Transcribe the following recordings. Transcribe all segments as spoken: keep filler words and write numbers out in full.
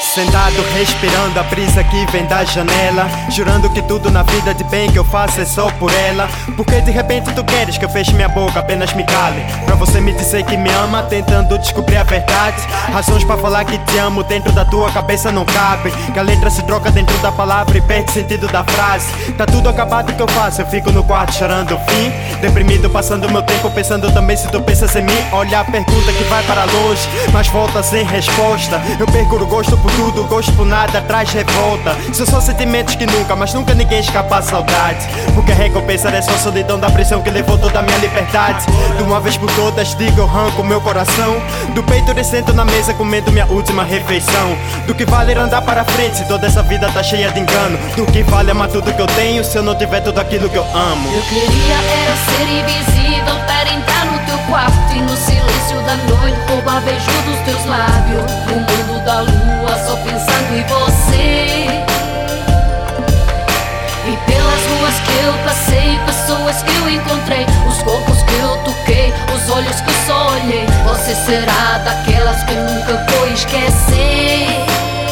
Sentado respirando a brisa que vem da janela, jurando que tudo na vida de bem que eu faço é só por ela. Porque de repente tu queres que eu feche minha boca, apenas me cale, pra você me dizer que me ama, tentando descobrir a verdade. Razões pra falar que te amo dentro da tua cabeça não cabe, que a letra se troca dentro da palavra e perde sentido da frase. Tá tudo acabado, o que eu faço? Eu fico no quarto chorando o fim, deprimido, passando meu tempo pensando também se tu pensas em mim. Olha a pergunta que vai para longe, mas volta sem resposta. Eu perco o gosto por tudo, gosto por nada, traz revolta. São só sentimentos que nunca, mas nunca ninguém escapa à saudade, porque a recompensa é só a solidão da prisão que levou toda a minha liberdade. De uma vez por todas digo, eu arranco meu coração do peito e sento na mesa comendo minha última refeição. Do que vale andar para frente se toda essa vida tá cheia de engano? Do que vale amar tudo que eu tenho se eu não tiver tudo aquilo que eu amo? Eu queria era ser invisível para entrar no teu quarto e no silêncio da noite roubar beijo dos teus lábios. No mundo da lua só pensando em você. E pelas ruas que eu passei, pessoas que eu encontrei, os corpos que eu toquei, os olhos que só olhei. Você será daquelas que eu nunca vou esquecer.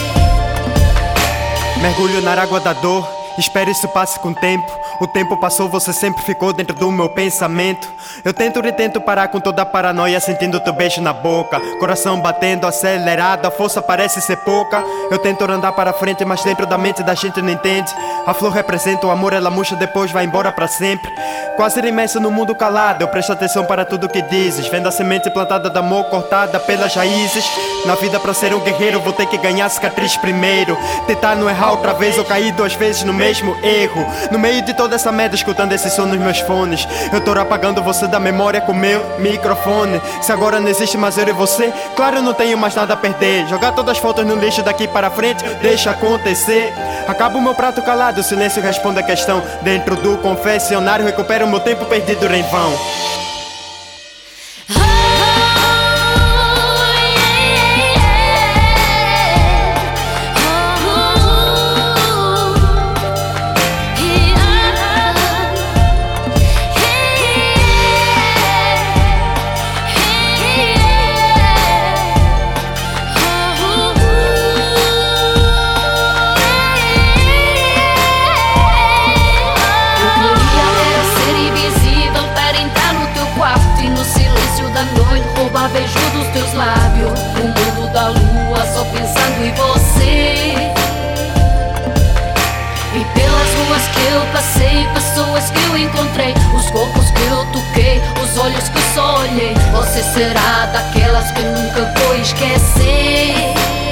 Mergulho na água da dor, espero isso passe com o tempo. O tempo passou, você sempre ficou dentro do meu pensamento. Eu tento e tento parar com toda a paranoia, sentindo teu beijo na boca, coração batendo acelerado, a força parece ser pouca. Eu tento andar para frente, mas dentro da mente da gente não entende. A flor representa o amor, ela murcha, depois vai embora para sempre. Quase imerso no mundo calado, eu presto atenção para tudo que dizes, vendo a semente plantada de amor cortada pelas raízes. Na vida pra ser um guerreiro vou ter que ganhar cicatriz primeiro, tentar não errar outra vez ou cair duas vezes no mesmo erro. No meio de toda essa merda, escutando esse som nos meus fones, eu tô apagando você da memória com meu microfone. Se agora não existe mais eu e você, claro eu não tenho mais nada a perder. Jogar todas as fotos no lixo daqui para frente, deixa acontecer. Acaba o meu prato calado, o silêncio responde a questão. Dentro do confessionário recupero o meu tempo perdido em vão. Roubar beijo dos teus lábios, no mundo da lua só pensando em você. E pelas ruas que eu passei, pessoas que eu encontrei, os corpos que eu toquei, os olhos que só olhei. Você será daquelas que eu nunca vou esquecer.